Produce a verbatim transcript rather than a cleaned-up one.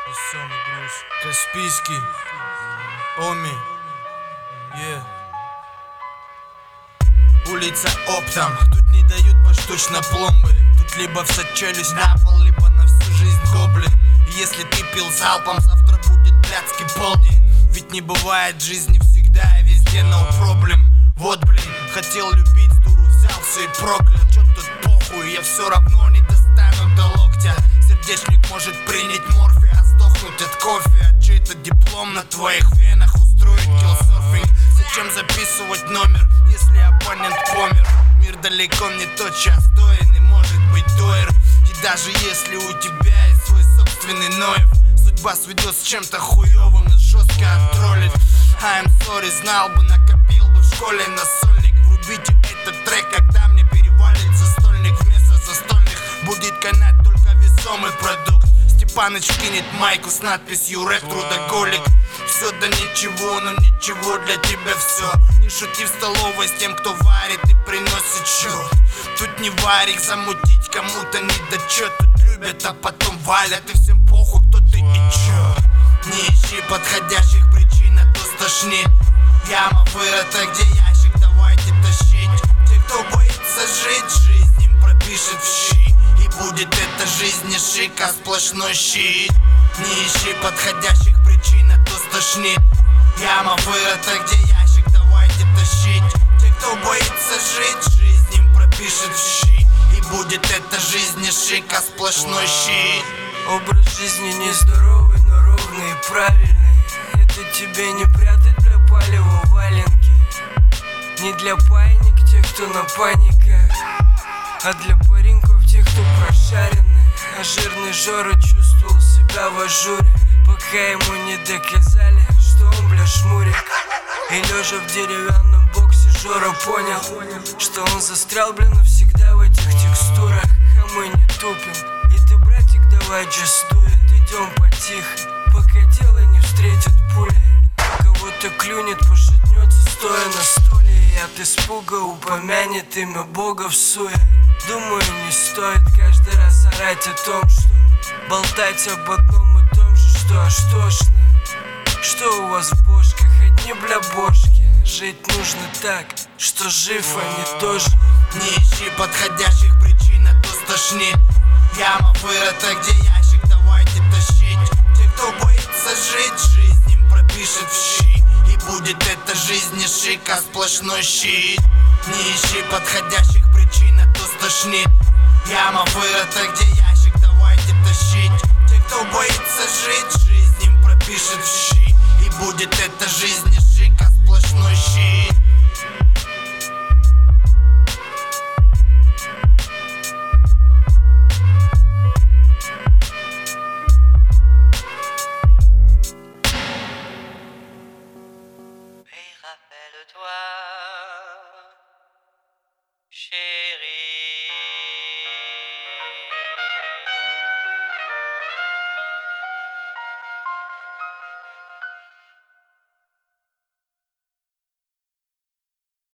Весёмый груз. Каспийский. Оми. Yeah. Улица оптом. Тут не дают поштучно пломбы. Тут либо вся челюсть на пол, либо на всю жизнь гоблин. И если ты пил залпом, завтра будет блядский полдень. Ведь не бывает в жизни всегда и везде no problem. Вот блин, хотел любить, с дуру взялся и проклял. Чё тут похуй, я все равно не достану до локтя. Сердечник может принять морфий, а сдохнуть от кофе. А чей-то диплом на твоих венах устроит киллсерфинг. Зачем записывать номер, если абонент помер? Мир далеко не тот час стоен и может быть доер. И даже если у тебя есть свой собственный Ноев, судьба сведет с чем-то хуёвым и жестко оттроллит. I'm sorry, знал бы, накопил бы в школе на сольник. Врубите этот трек, когда мне перевалится стольник. Вместо застольных будет канать только весомый продукт. Степаныч кинет майку с надписью «Рэп трудоголик». Все да ничего, но ничего для тебя все. Не шути в столовой с тем, кто варит и приносит счет. Тут не варик, замутить кому-то недочет. Тут любят, а потом валят, и всем похуй, кто ты и чё. Не ищи подходящих причин, а то стошнит. Яма вырыта, где ящик, давайте тащить. Те, кто боится жить, жизнь им пропишет в щи. И будет эта жизнь не шик, а сплошной щит. Не ищи подходящих причин, а то стошнит. Яма вырыта, где ящик, давайте тащить. Те, кто боится жить, жизнь им пропишет в щи. И будет эта жизнь не шик, а сплошной щит. Образ жизни нездоровый, но ровный и правильный. Это тебе не прятать для палева валенки. Не для паник, тех, кто на паниках, а для пареньков, тех, кто прошарены. А жирный Жора чувствовал себя в ажуре, пока ему не доказали, что он, бля, шмурик. И лежа в деревянном боксе, Жора понял, что он застрял, бля, навсегда в этих текстурах. А мы не тупим. И ты, братик, давай just do it. Идем потихо, пока тело не встретит пули. Кого-то клюнет, пошатнется, стоя на стуле. И от испуга упомянет имя Бога в суе. Думаю, не стоит каждый раз орать о том, что болтать об одном и том же, что аж тошно. Что у вас в бошках, одни бля бошки. Жить нужно так, что жив, а не тоже. Не ищи подходящих причин, а то стошнит. Яма вырыта, где ящик, давайте тащить. Те, кто боится жить, жизнь им пропишет в щи. И будет эта жизнь не шик, а сплошной щит. Не ищи подходящих причин, а то стошнит. Яма вырыта, где ящик, давайте тащить. Те, кто боится жить, жизнь им пропишет в щи. И будет эта жизнь не шик, а сплошной щит.